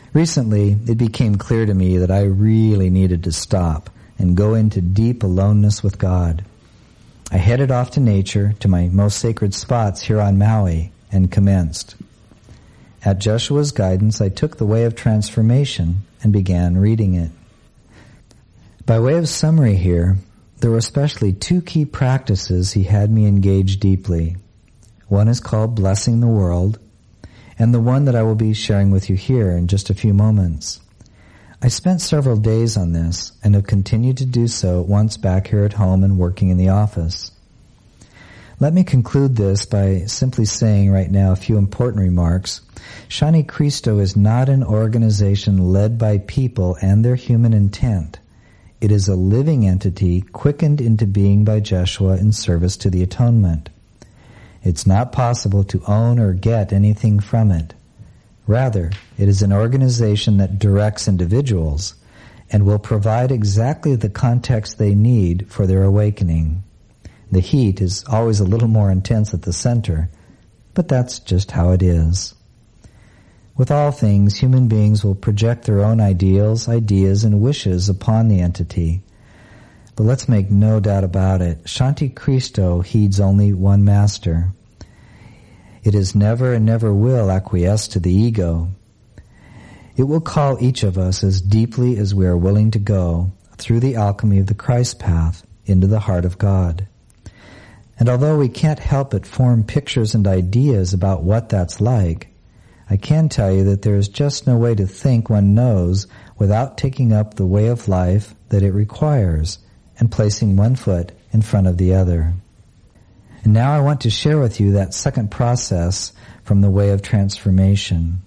Recently, it became clear to me that I really needed to stop and go into deep aloneness with God. I headed off to nature, to my most sacred spots here on Maui, and commenced. At Jeshua's guidance, I took the Way of Transformation and began reading it. By way of summary here, there were especially two key practices he had me engage deeply. One is called Blessing the World, and the one that I will be sharing with you here in just a few moments. I spent several days on this and have continued to do so once back here at home and working in the office. Let me conclude this by simply saying right now a few important remarks. Shanti Cristo is not an organization led by people and their human intent. It is a living entity quickened into being by Jeshua in service to the atonement. It's not possible to own or get anything from it. Rather, it is an organization that directs individuals and will provide exactly the context they need for their awakening. The heat is always a little more intense at the center, but that's just how it is. With all things, human beings will project their own ideals, ideas, and wishes upon the entity. But let's make no doubt about it, Shanti Cristo heeds only one master. It is never and never will acquiesce to the ego. It will call each of us as deeply as we are willing to go through the alchemy of the Christ path into the heart of God. And although we can't help but form pictures and ideas about what that's like, I can tell you that there is just no way to think one knows without taking up the way of life that it requires and placing one foot in front of the other. And now I want to share with you that second process from the Way of Transformation.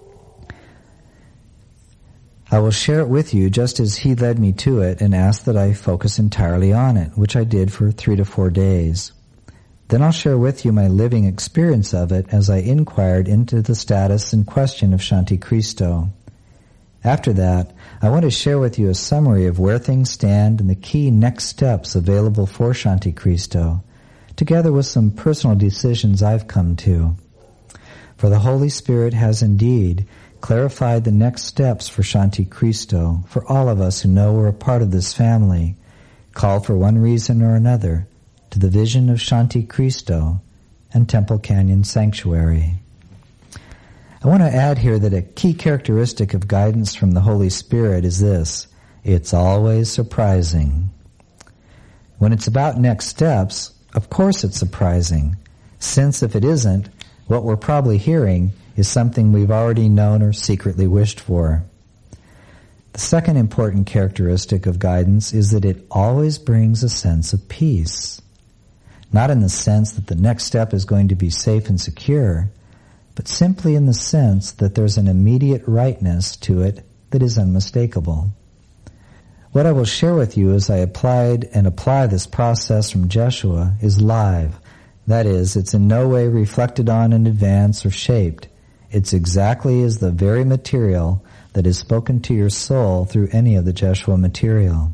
I will share it with you just as he led me to it and asked that I focus entirely on it, which I did for 3 to 4 days. Then I'll share with you my living experience of it as I inquired into the status and question of Shanti Cristo. After that, I want to share with you a summary of where things stand and the key next steps available for Shanti Cristo, together with some personal decisions I've come to. For the Holy Spirit has indeed clarified the next steps for Shanti Cristo, for all of us who know we're a part of this family, called for one reason or another to the vision of Shanti Cristo and Temple Canyon Sanctuary. I want to add here that a key characteristic of guidance from the Holy Spirit is this: it's always surprising. When it's about next steps, of course it's surprising, since if it isn't, what we're probably hearing is something we've already known or secretly wished for. The second important characteristic of guidance is that it always brings a sense of peace. Not in the sense that the next step is going to be safe and secure, but simply in the sense that there's an immediate rightness to it that is unmistakable. What I will share with you as I apply this process from Jeshua is live. That is, it's in no way reflected on in advance or shaped. It's exactly as the very material that is spoken to your soul through any of the Jeshua material.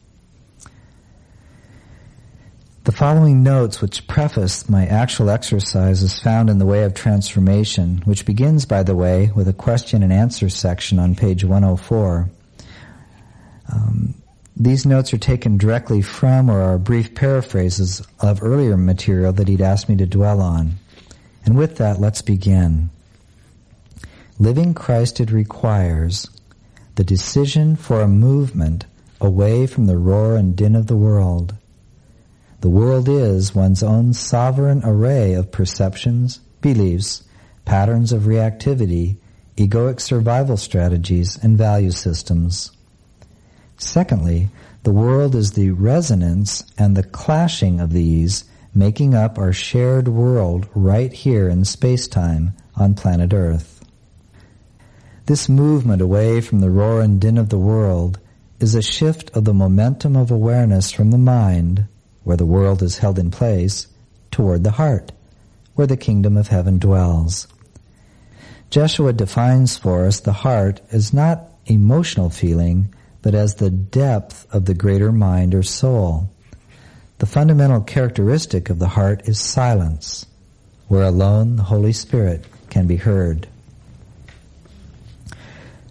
The following notes which preface my actual exercise is found in the Way of Transformation, which begins, by the way, with a question and answer section on page 104. These notes are taken directly from or are brief paraphrases of earlier material that he'd asked me to dwell on. And with that, let's begin. Living Christ, it requires the decision for a movement away from the roar and din of the world. The world is one's own sovereign array of perceptions, beliefs, patterns of reactivity, egoic survival strategies, and value systems. Secondly, the world is the resonance and the clashing of these, making up our shared world right here in space-time on planet Earth. This movement away from the roar and din of the world is a shift of the momentum of awareness from the mind, where the world is held in place, toward the heart, where the kingdom of heaven dwells. Jeshua defines for us the heart as not emotional feeling, but as the depth of the greater mind or soul. The fundamental characteristic of the heart is silence, where alone the Holy Spirit can be heard.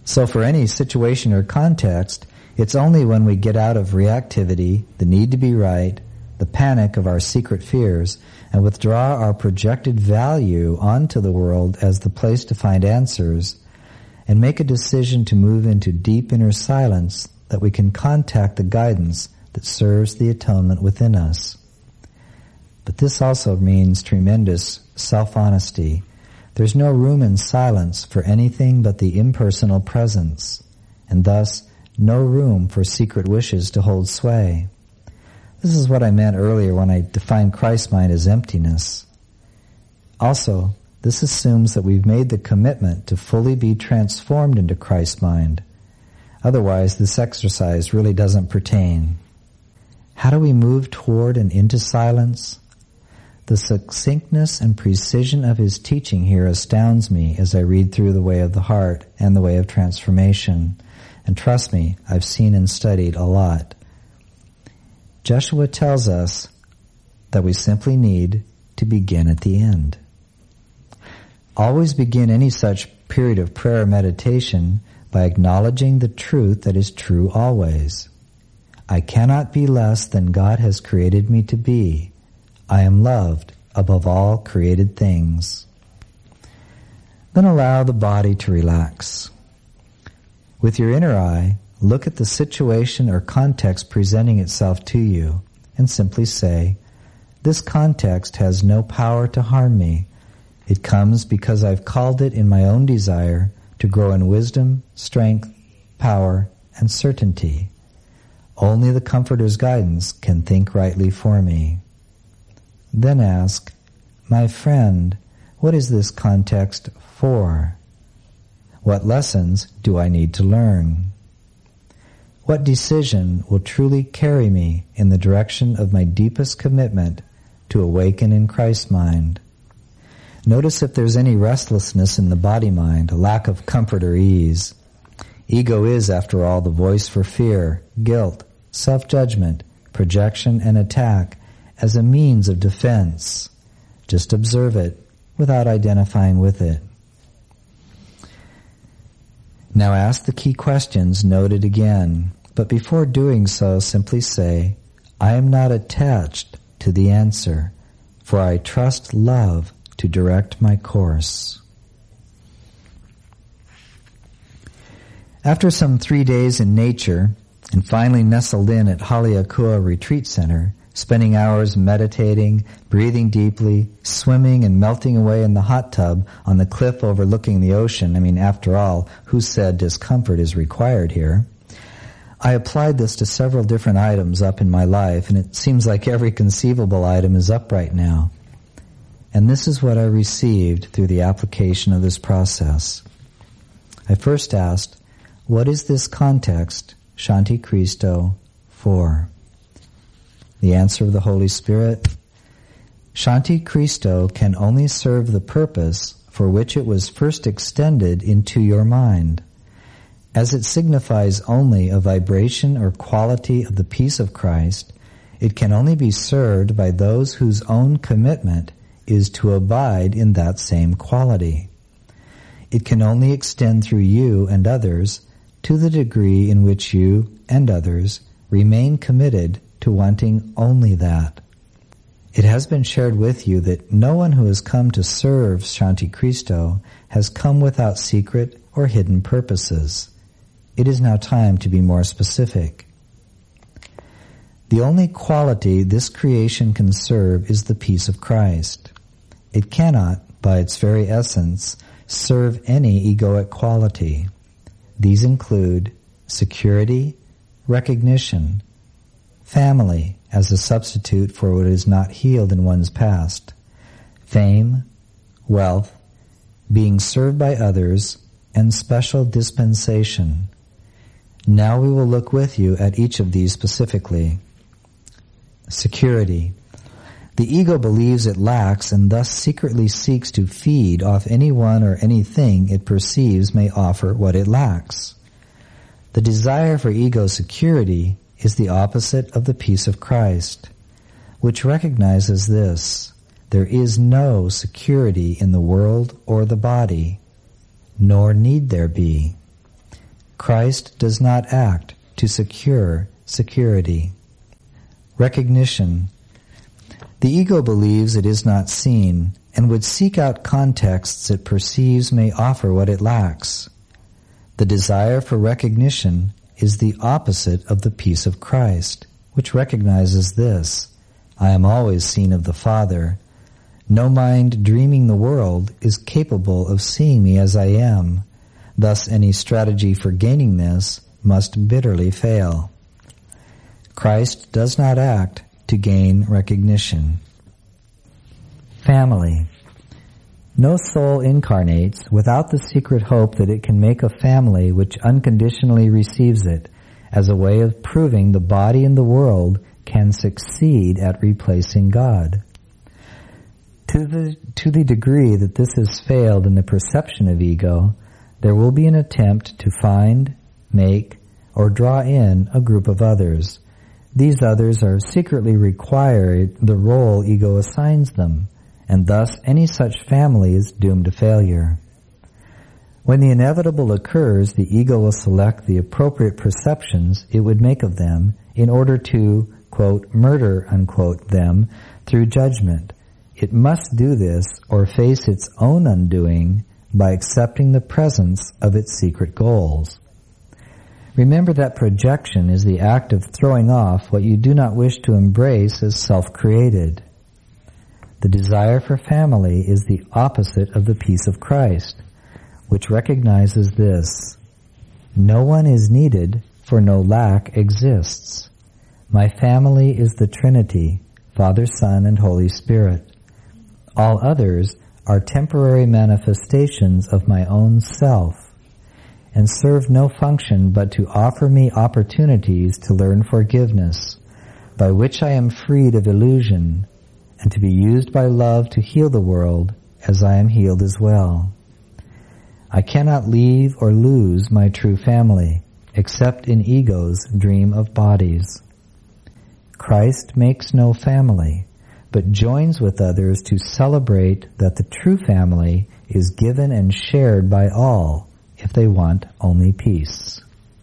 So for any situation or context, it's only when we get out of reactivity, the need to be right, the panic of our secret fears, and withdraw our projected value onto the world as the place to find answers, and make a decision to move into deep inner silence, that we can contact the guidance that serves the atonement within us. But this also means tremendous self-honesty. There's no room in silence for anything but the impersonal presence, and thus no room for secret wishes to hold sway. This is what I meant earlier when I defined Christ mind as emptiness. Also, this assumes that we've made the commitment to fully be transformed into Christ mind. Otherwise, this exercise really doesn't pertain. How do we move toward and into silence? The succinctness and precision of his teaching here astounds me as I read through The Way of the Heart and The Way of Transformation. And trust me, I've seen and studied a lot. Joshua tells us that we simply need to begin at the end. Always begin any such period of prayer or meditation by acknowledging the truth that is true always. I cannot be less than God has created me to be. I am loved above all created things. Then allow the body to relax. With your inner eye, look at the situation or context presenting itself to you and simply say, this context has no power to harm me. It comes because I've called it in my own desire to grow in wisdom, strength, power, and certainty. Only the Comforter's guidance can think rightly for me. Then ask, my friend, what is this context for? What lessons do I need to learn? What decision will truly carry me in the direction of my deepest commitment to awaken in Christ mind? Notice if there's any restlessness in the body mind, a lack of comfort or ease. Ego is, after all, the voice for fear, guilt, self-judgment, projection, and attack as a means of defense. Just observe it without identifying with it. Now ask the key questions noted again, but before doing so, simply say, I am not attached to the answer, for I trust love to direct my course. After some 3 days in nature, and finally nestled in at Haleakua Retreat Center, spending hours meditating, breathing deeply, swimming and melting away in the hot tub on the cliff overlooking the ocean. I mean, after all, who said discomfort is required here? I applied this to several different items up in my life, and it seems like every conceivable item is up right now. And this is what I received through the application of this process. I first asked, what is this context, Shanti Cristo, for? The answer of the Holy Spirit, Shanti Cristo can only serve the purpose for which it was first extended into your mind. As it signifies only a vibration or quality of the peace of Christ, it can only be served by those whose own commitment is to abide in that same quality. It can only extend through you and others to the degree in which you and others remain committed to wanting only that. It has been shared with you that no one who has come to serve Shanti Cristo has come without secret or hidden purposes. It is now time to be more specific. The only quality this creation can serve is the peace of Christ. It cannot, by its very essence, serve any egoic quality. These include security, recognition, family as a substitute for what is not healed in one's past, fame, wealth, being served by others, and special dispensation. Now we will look with you at each of these specifically. Security. The ego believes it lacks and thus secretly seeks to feed off anyone or anything it perceives may offer what it lacks. The desire for ego security is the opposite of the peace of Christ, which recognizes this: there is no security in the world or the body, nor need there be. Christ does not act to secure security. Recognition. The ego believes it is not seen and would seek out contexts it perceives may offer what it lacks. The desire for recognition is the opposite of the peace of Christ, which recognizes this: I am always seen of the Father. No mind dreaming the world is capable of seeing me as I am. Thus any strategy for gaining this must bitterly fail. Christ does not act to gain recognition. Family. No soul incarnates without the secret hope that it can make a family which unconditionally receives it, as a way of proving the body and the world can succeed at replacing God. To the degree that this has failed in the perception of ego, there will be an attempt to find, make, or draw in a group of others. These others are secretly required the role ego assigns them, and thus any such family is doomed to failure. When the inevitable occurs, the ego will select the appropriate perceptions it would make of them in order to, quote, murder, unquote, them through judgment. It must do this or face its own undoing by accepting the presence of its secret goals. Remember that projection is the act of throwing off what you do not wish to embrace as self-created. The desire for family is the opposite of the peace of Christ, which recognizes this: no one is needed, for no lack exists. My family is the Trinity, Father, Son, and Holy Spirit. All others are temporary manifestations of my own self, and serve no function but to offer me opportunities to learn forgiveness, by which I am freed of illusion, and to be used by love to heal the world as I am healed as well. I cannot leave or lose my true family, except in ego's dream of bodies. Christ makes no family, but joins with others to celebrate that the true family is given and shared by all if they want only peace.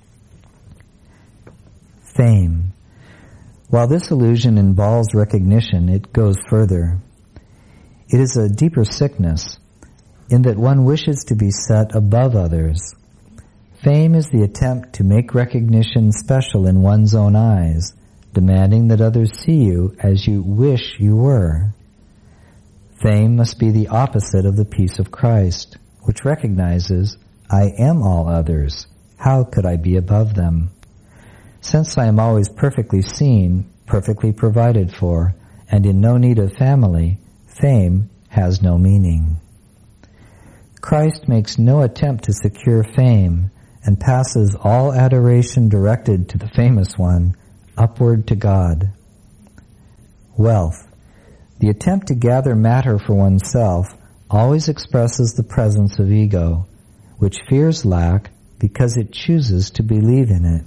Fame. While this illusion involves recognition, it goes further. It is a deeper sickness, in that one wishes to be set above others. Fame is the attempt to make recognition special in one's own eyes, demanding that others see you as you wish you were. Fame must be the opposite of the peace of Christ, which recognizes, I am all others. How could I be above them? Since I am always perfectly seen, perfectly provided for, and in no need of family, fame has no meaning. Christ makes no attempt to secure fame and passes all adoration directed to the famous one upward to God. Wealth. The attempt to gather matter for oneself always expresses the presence of ego, which fears lack because it chooses to believe in it.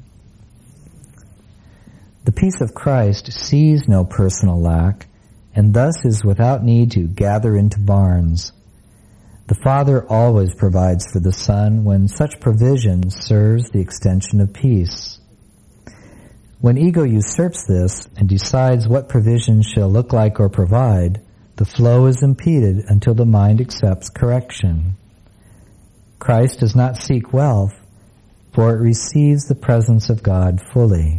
The peace of Christ sees no personal lack, and thus is without need to gather into barns. The Father always provides for the Son when such provision serves the extension of peace. When ego usurps this and decides what provision shall look like or provide, the flow is impeded until the mind accepts correction. Christ does not seek wealth, for it receives the presence of God fully.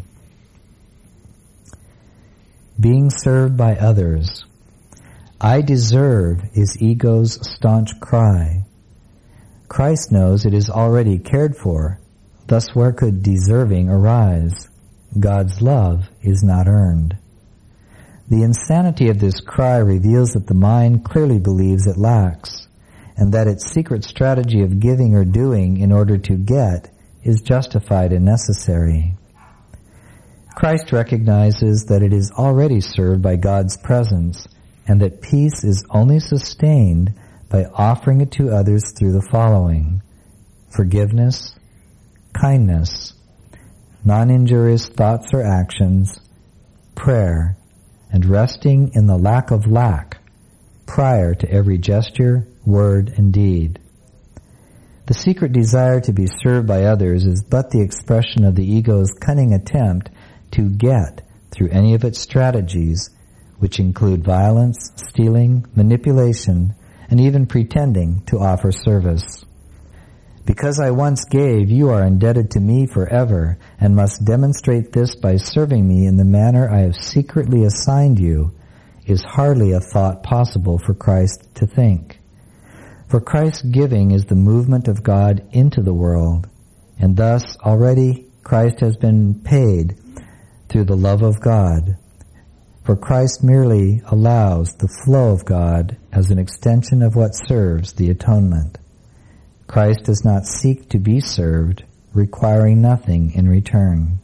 Being served by others. I deserve is ego's staunch cry. Christ knows it is already cared for, thus where could deserving arise? God's love is not earned. The insanity of this cry reveals that the mind clearly believes it lacks, and that its secret strategy of giving or doing in order to get is justified and necessary. Christ recognizes that it is already served by God's presence, and that peace is only sustained by offering it to others through the following: forgiveness, kindness, non-injurious thoughts or actions, prayer, and resting in the lack of lack prior to every gesture, word, and deed. The secret desire to be served by others is but the expression of the ego's cunning attempt to get through any of its strategies, which include violence, stealing, manipulation, and even pretending to offer service. Because I once gave, you are indebted to me forever, and must demonstrate this by serving me in the manner I have secretly assigned you, is hardly a thought possible for Christ to think. For Christ's giving is the movement of God into the world, and thus already Christ has been paid through the love of God. For Christ merely allows the flow of God as an extension of what serves the atonement. Christ does not seek to be served, requiring nothing in return.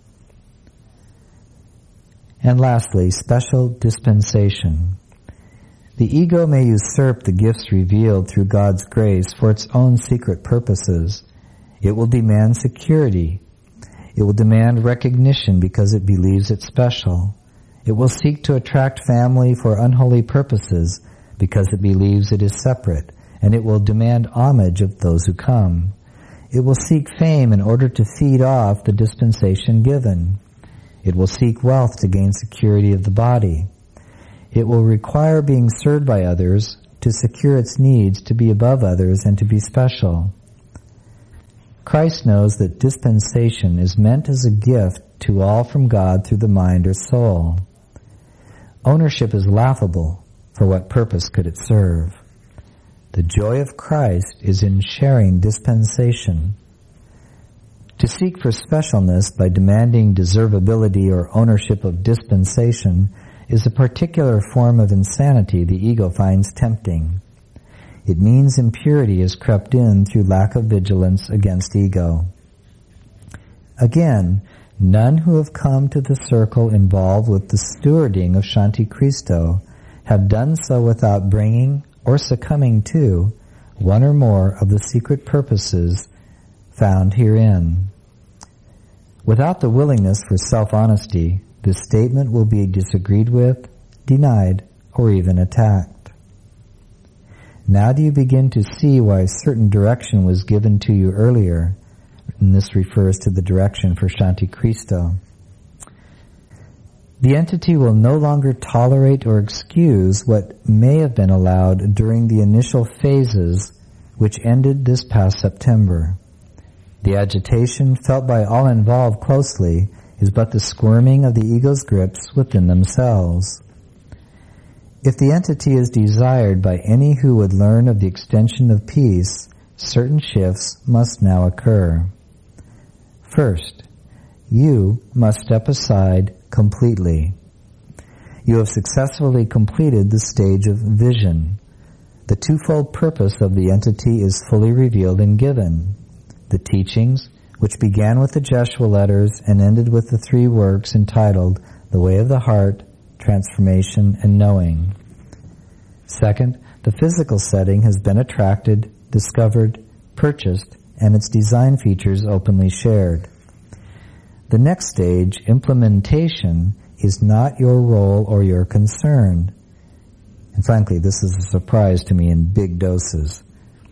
And lastly, special dispensation. The ego may usurp the gifts revealed through God's grace for its own secret purposes. It will demand security. It will demand recognition because it believes it's special. It will seek to attract family for unholy purposes because it believes it is separate, and it will demand homage of those who come. It will seek fame in order to feed off the dispensation given. It will seek wealth to gain security of the body. It will require being served by others to secure its needs to be above others and to be special. Christ knows that dispensation is meant as a gift to all from God through the mind or soul. Ownership is laughable. For what purpose could it serve? The joy of Christ is in sharing dispensation. To seek for specialness by demanding deservability or ownership of dispensation is a particular form of insanity the ego finds tempting. It means impurity has crept in through lack of vigilance against ego. Again, none who have come to the circle involved with the stewarding of Shanti Cristo have done so without bringing or succumbing to one or more of the secret purposes found herein. Without the willingness for self-honesty, this statement will be disagreed with, denied, or even attacked. Now do you begin to see why certain direction was given to you earlier? And this refers to the direction for Shanti Cristo. The entity will no longer tolerate or excuse what may have been allowed during the initial phases which ended this past September. The agitation felt by all involved closely is but the squirming of the ego's grips within themselves. If the entity is desired by any who would learn of the extension of peace, certain shifts must now occur. First, you must step aside completely. You have successfully completed the stage of vision. The twofold purpose of the entity is fully revealed and given. The teachings, which began with the Jeshua letters and ended with the 3 works entitled The Way of the Heart, Transformation, and Knowing. Second, the physical setting has been attracted, discovered, purchased, and its design features openly shared. The next stage, implementation, is not your role or your concern. And frankly, this is a surprise to me in big doses.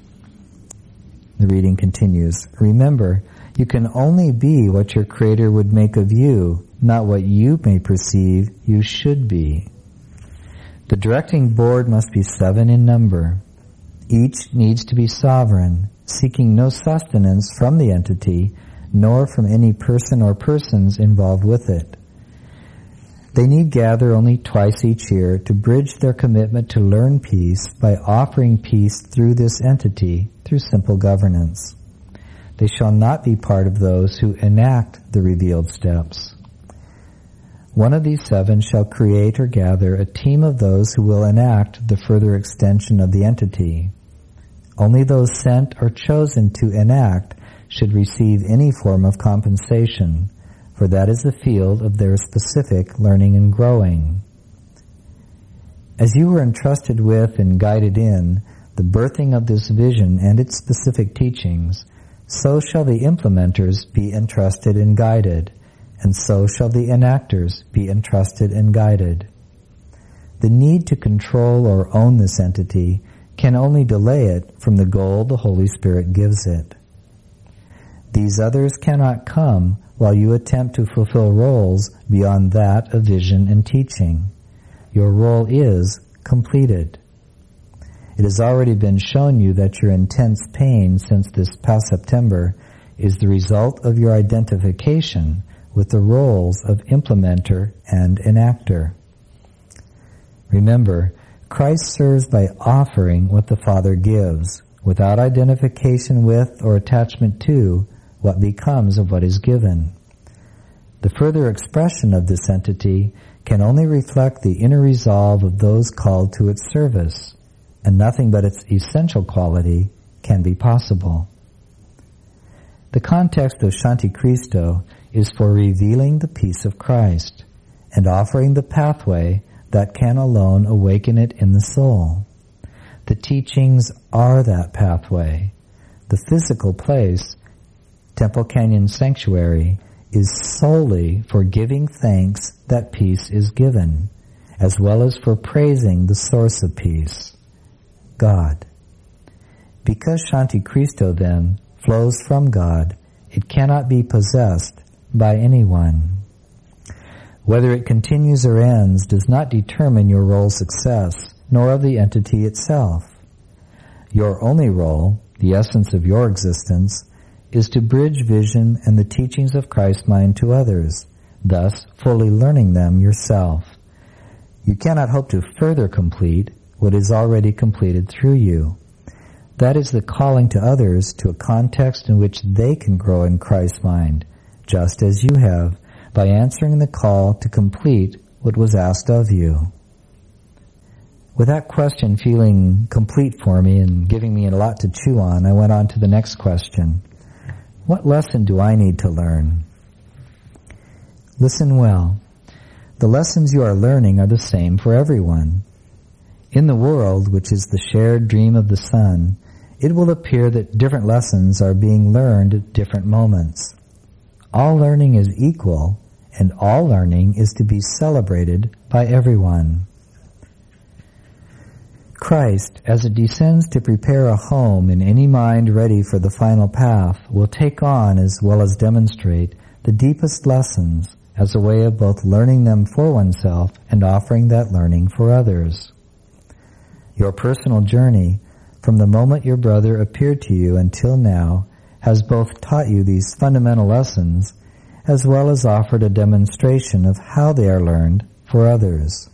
The reading continues. Remember, you can only be what your Creator would make of you, not what you may perceive you should be. The directing board must be 7 in number. Each needs to be sovereign, seeking no sustenance from the entity, nor from any person or persons involved with it. They need gather only twice each year to bridge their commitment to learn peace by offering peace through this entity through simple governance. They shall not be part of those who enact the revealed steps. One of these 7 shall create or gather a team of those who will enact the further extension of the entity. Only those sent or chosen to enact should receive any form of compensation, for that is the field of their specific learning and growing. As you were entrusted with and guided in the birthing of this vision and its specific teachings, so shall the implementers be entrusted and guided, and so shall the enactors be entrusted and guided. The need to control or own this entity can only delay it from the goal the Holy Spirit gives it. These others cannot come while you attempt to fulfill roles beyond that of vision and teaching. Your role is completed. It has already been shown you that your intense pain since this past September is the result of your identification with the roles of implementer and enactor. Remember, Christ serves by offering what the Father gives, without identification with or attachment to what becomes of what is given. The further expression of this entity can only reflect the inner resolve of those called to its service, and nothing but its essential quality can be possible. The context of Shanti Christo is for revealing the peace of Christ and offering the pathway that can alone awaken it in the soul. The teachings are that pathway. The physical place, Temple Canyon Sanctuary, is solely for giving thanks that peace is given, as well as for praising the source of peace, God. Because Shanti Christo, then, flows from God, it cannot be possessed by anyone. Whether it continues or ends does not determine your role's success, nor of the entity itself. Your only role, the essence of your existence, is to bridge vision and the teachings of Christ mind to others, thus fully learning them yourself. You cannot hope to further complete what is already completed through you. That is the calling to others to a context in which they can grow in Christ's mind, just as you have, by answering the call to complete what was asked of you. With that question feeling complete for me and giving me a lot to chew on, I went on to the next question. What lesson do I need to learn? Listen well. The lessons you are learning are the same for everyone. In the world, which is the shared dream of the Son, it will appear that different lessons are being learned at different moments. All learning is equal, and all learning is to be celebrated by everyone. Christ, as it descends to prepare a home in any mind ready for the final path, will take on as well as demonstrate the deepest lessons as a way of both learning them for oneself and offering that learning for others. Your personal journey, from the moment your brother appeared to you until now, has both taught you these fundamental lessons as well as offered a demonstration of how they are learned for others.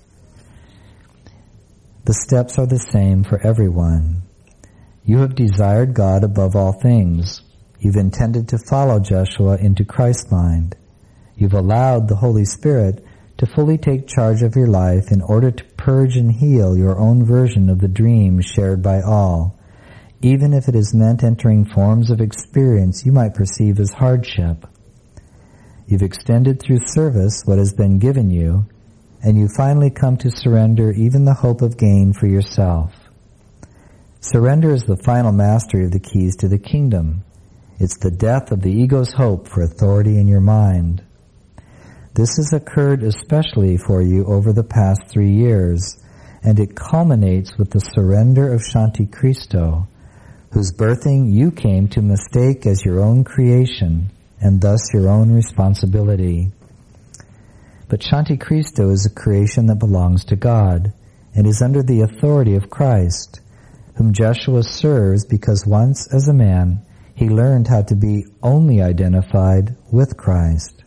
The steps are the same for everyone. You have desired God above all things. You've intended to follow Joshua into Christ's mind. You've allowed the Holy Spirit to fully take charge of your life in order to purge and heal your own version of the dream shared by all, even if it has meant entering forms of experience you might perceive as hardship. You've extended through service what has been given you, and you finally come to surrender even the hope of gain for yourself. Surrender is the final mastery of the keys to the kingdom. It's the death of the ego's hope for authority in your mind. This has occurred especially for you over the past 3 years, and it culminates with the surrender of Shanti Christo, whose birthing you came to mistake as your own creation, and thus your own responsibility. But Shanti Christo is a creation that belongs to God, and is under the authority of Christ, whom Joshua serves because once as a man, he learned how to be only identified with Christ.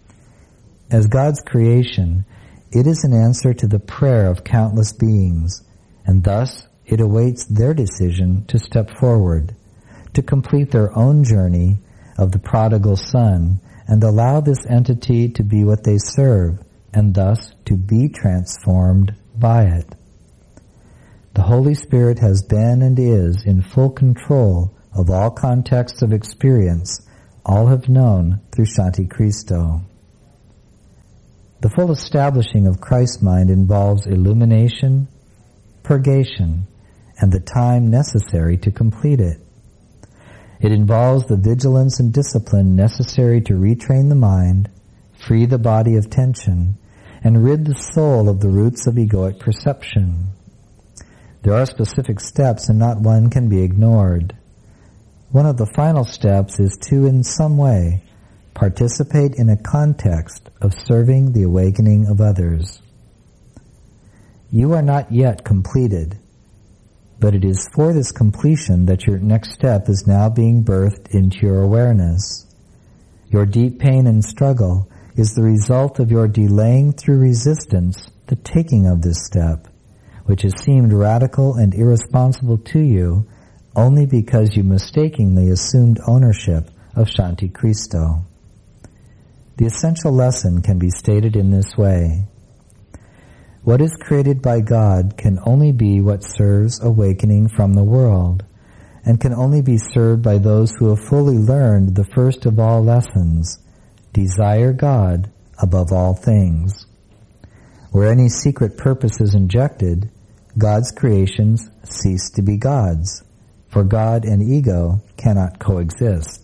As God's creation, it is an answer to the prayer of countless beings, and thus it awaits their decision to step forward, to complete their own journey of the prodigal son, and allow this entity to be what they serve, and thus to be transformed by it. The Holy Spirit has been and is in full control of all contexts of experience all have known through Shanti Christo. The full establishing of Christ's mind involves illumination, purgation, and the time necessary to complete it. It involves the vigilance and discipline necessary to retrain the mind, free the body of tension, and rid the soul of the roots of egoic perception. There are specific steps, and not one can be ignored. One of the final steps is to, in some way, participate in a context of serving the awakening of others. You are not yet completed, but it is for this completion that your next step is now being birthed into your awareness. Your deep pain and struggle is the result of your delaying through resistance the taking of this step, which has seemed radical and irresponsible to you only because you mistakenly assumed ownership of Shanti Cristo. The essential lesson can be stated in this way. What is created by God can only be what serves awakening from the world, and can only be served by those who have fully learned the first of all lessons, desire God above all things. Where any secret purpose is injected, God's creations cease to be God's, for God and ego cannot coexist.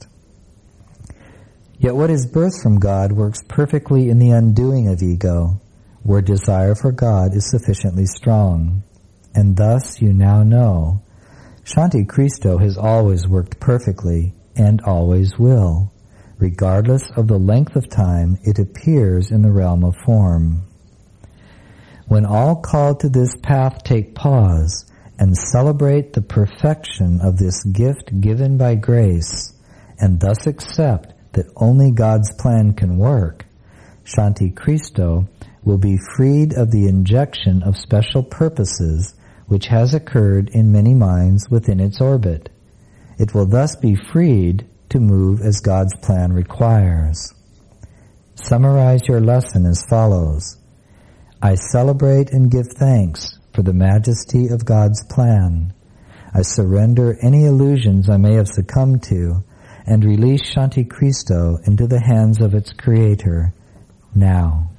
Yet what is birthed from God works perfectly in the undoing of ego, where desire for God is sufficiently strong. And thus you now know, Shanti Cristo has always worked perfectly and always will, regardless of the length of time it appears in the realm of form. When all called to this path take pause and celebrate the perfection of this gift given by grace, and thus accept that only God's plan can work, Shanti Cristo will be freed of the injection of special purposes which has occurred in many minds within its orbit. It will thus be freed to move as God's plan requires. Summarize your lesson as follows. I celebrate and give thanks for the majesty of God's plan. I surrender any illusions I may have succumbed to and release Shanti Cristo into the hands of its creator now.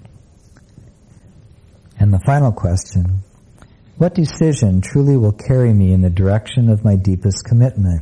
And the final question, what decision truly will carry me in the direction of my deepest commitment?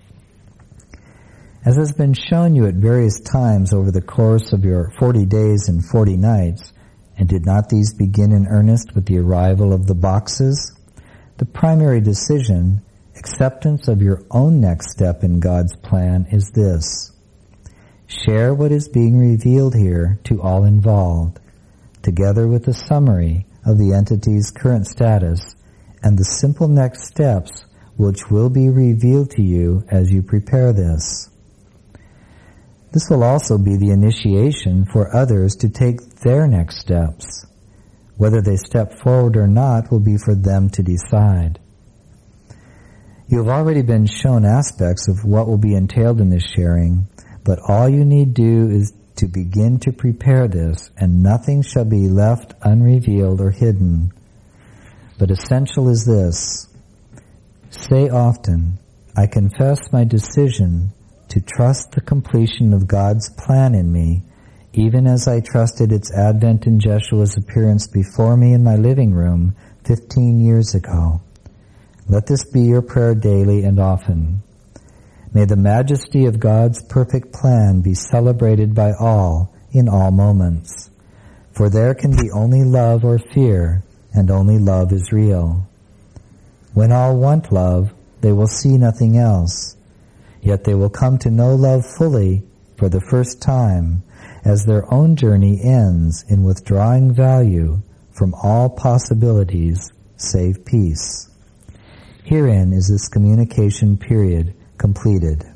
As has been shown you at various times over the course of your 40 days and 40 nights, and did not these begin in earnest with the arrival of the boxes? The primary decision, acceptance of your own next step in God's plan, is this. Share what is being revealed here to all involved, together with a summary of the entity's current status and the simple next steps which will be revealed to you as you prepare this. This will also be the initiation for others to take their next steps. Whether they step forward or not will be for them to decide. You have already been shown aspects of what will be entailed in this sharing, but all you need do is to begin to prepare this, and nothing shall be left unrevealed or hidden. But essential is this. Say often, I confess my decision to trust the completion of God's plan in me, even as I trusted its advent in Jeshua's appearance before me in my living room 15 years ago. Let this be your prayer daily and often. May the majesty of God's perfect plan be celebrated by all in all moments. For there can be only love or fear, and only love is real. When all want love, they will see nothing else. Yet they will come to know love fully for the first time, as their own journey ends in withdrawing value from all possibilities save peace. Herein is this communication period completed.